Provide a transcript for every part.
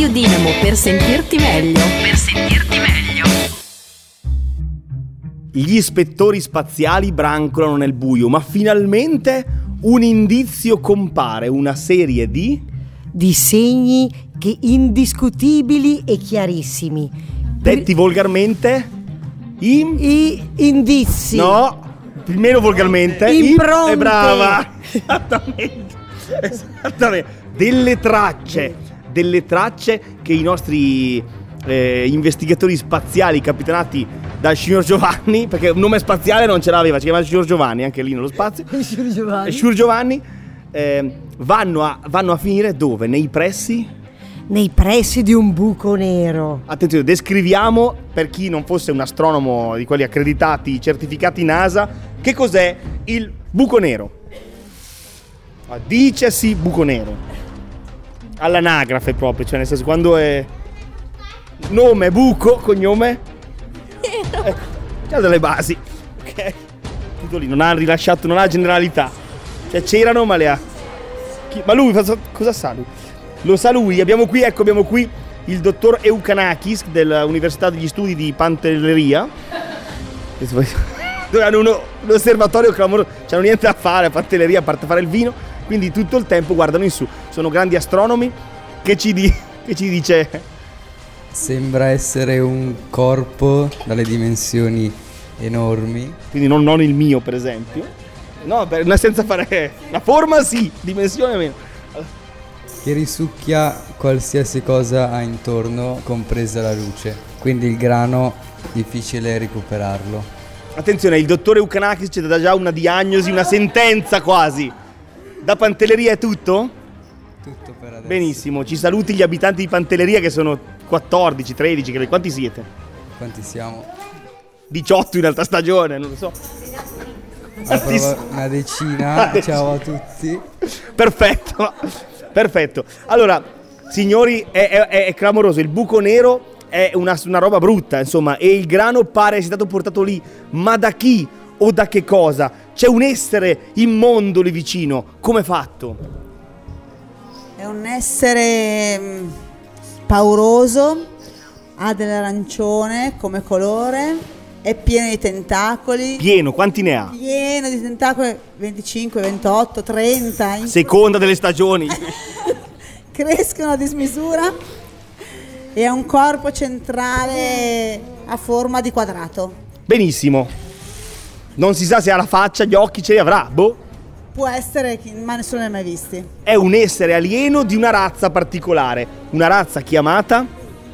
Radio Dinamo per sentirti meglio. Gli ispettori spaziali brancolano nel buio, ma finalmente un indizio compare, una serie di segni che indiscutibili e chiarissimi. Detti volgarmente indizi. No, meno volgarmente Impronte. Brava. Esattamente. Delle tracce che i nostri investigatori spaziali capitanati dal signor Giovanni, perché un nome spaziale non ce l'aveva, si chiamava signor Giovanni anche lì nello spazio. Signor Giovanni vanno a finire dove? Nei pressi di un buco nero. Attenzione, descriviamo per chi non fosse un astronomo di quelli accreditati, certificati NASA, che cos'è il buco nero. Dicesi buco nero all'anagrafe proprio, cioè nel senso quando è nome buco, cognome c'ha delle basi, ok? Titoli non ha rilasciato, non ha generalità, cioè c'erano ma le ha. Ma lui cosa sa lui? Lo sa lui. Abbiamo qui il dottor Eukanakis dell'Università degli Studi di Pantelleria, dove hanno un osservatorio clamoroso, c'hanno niente da fare a Pantelleria a parte fare il vino, quindi tutto il tempo guardano in su, sono grandi astronomi. Che ci dice? Sembra essere un corpo dalle dimensioni enormi, quindi non il mio per esempio, no, senza fare la forma, sì, dimensione meno, che risucchia qualsiasi cosa ha intorno, compresa la luce, quindi il grano difficile recuperarlo. Attenzione, il dottore Eukanakis ci dà già una diagnosi, una sentenza quasi. Da Pantelleria è tutto? Tutto per adesso. Benissimo, ci saluti gli abitanti di Pantelleria che sono 14, 13, quanti siete? Quanti siamo? 18 in alta stagione, non lo so. Una decina. Ciao a tutti. Perfetto. Allora, signori, è clamoroso. Il buco nero è una roba brutta, insomma, e il grano pare sia stato portato lì. Ma da chi o da che cosa? C'è un essere immondo lì vicino. Come è fatto? È un essere pauroso, ha dell'arancione come colore, è pieno di tentacoli. Pieno, quanti ne ha? Pieno di tentacoli, 25, 28, 30. Seconda delle stagioni. Crescono a dismisura e ha un corpo centrale a forma di quadrato. Benissimo. Non si sa se ha la faccia, gli occhi ce li avrà, boh. Può essere, ma nessuno ne ha mai visti. È un essere alieno di una razza particolare, una razza chiamata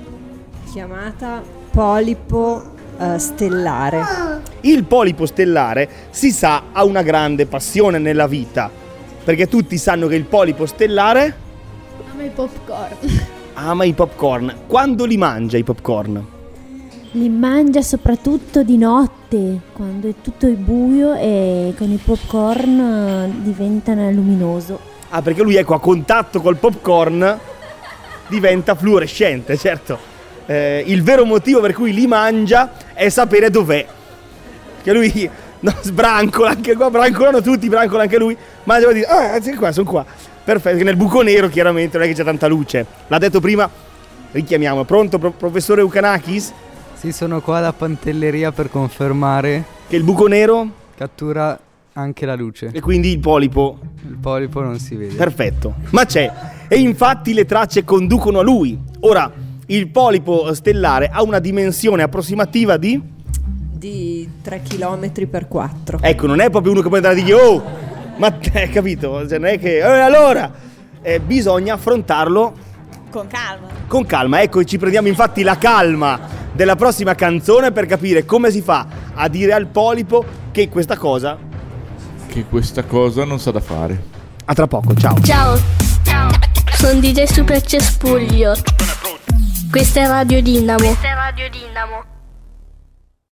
polipo stellare. Il polipo stellare, si sa, ha una grande passione nella vita, perché tutti sanno che il polipo stellare ama i popcorn. Quando li mangia i popcorn? Li mangia soprattutto di notte, quando è tutto buio e con i popcorn diventa luminoso. Ah, perché lui, ecco, a contatto col popcorn diventa fluorescente, certo. Il vero motivo per cui li mangia è sapere dov'è. Che lui sbrancola, anche qua brancolano tutti, brancola anche lui, mangia e dice, sono qua. Perfetto, che nel buco nero chiaramente non è che c'è tanta luce. L'ha detto prima, richiamiamo. Pronto, professore Eukanakis? Sì, sono qua da Pantelleria per confermare che il buco nero cattura anche la luce. E quindi il polipo non si vede. Perfetto, ma c'è. E infatti le tracce conducono a lui. Ora, il polipo stellare ha una dimensione approssimativa di 3 km per 4. Ecco, non è proprio uno che può andare a dire oh, ma capito? Cioè, non è che allora bisogna affrontarlo con calma. Ecco, ci prendiamo infatti la calma della prossima canzone per capire come si fa a dire al polipo che questa cosa non sa da fare. A tra poco, ciao. Ciao. Sono DJ Super Cespuglio. Questa è Radio Dinamo.